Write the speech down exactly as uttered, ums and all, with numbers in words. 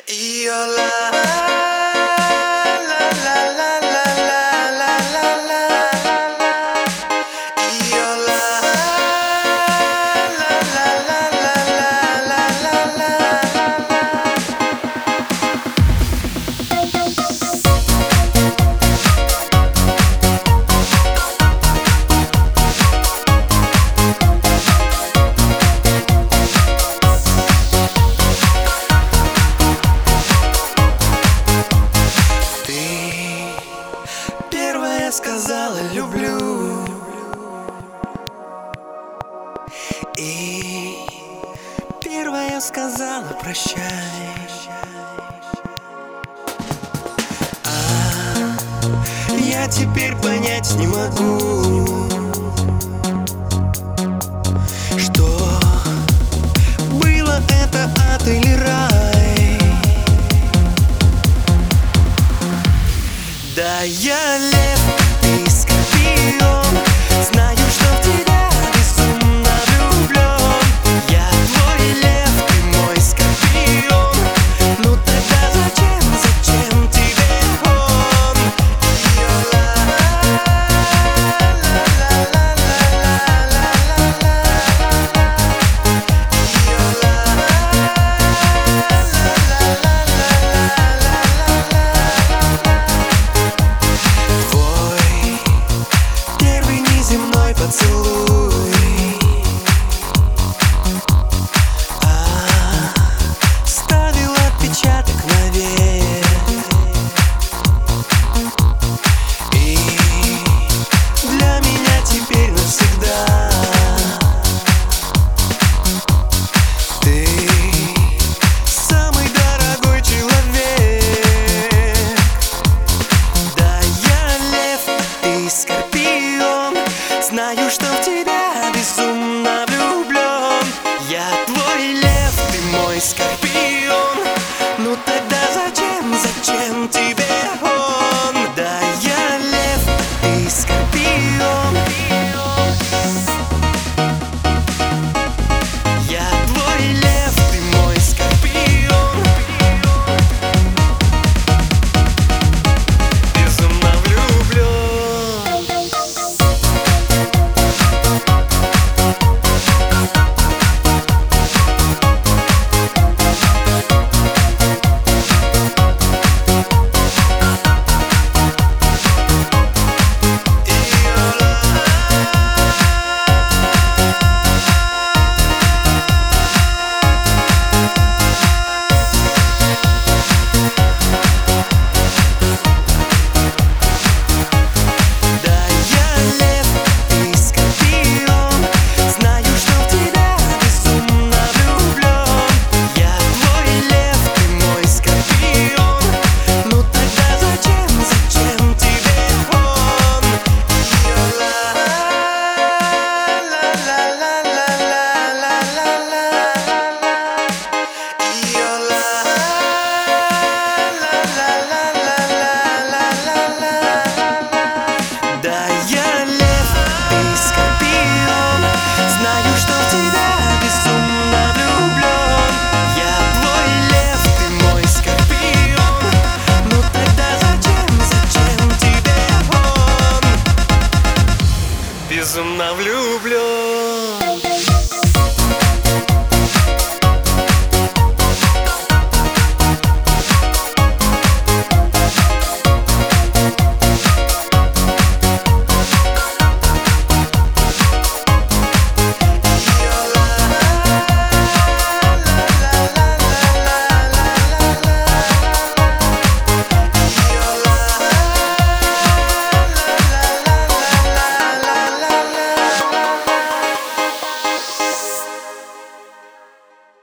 Your love, la la la la la la la la. Your love, la la la la la la la la. Первая сказала люблю, и первая сказала прощай. А я теперь понять не могу, что было это ад или рай. Да, я лев, ты скорпион, знаю, что в тебя безумно влюблен. Я твой лев, ты мой скорпион. Ну тогда зачем, зачем тебе он? Your love, la la la la la la la. Your love, la la la la la la la. Земной поцелуй оставил отпечаток навек, и для меня теперь навсегда ты самый дорогой человек. Да, я лев, ты скорпион, знаю, что в тебя безумно влюблен. Я твой лев, ты мой скорпион.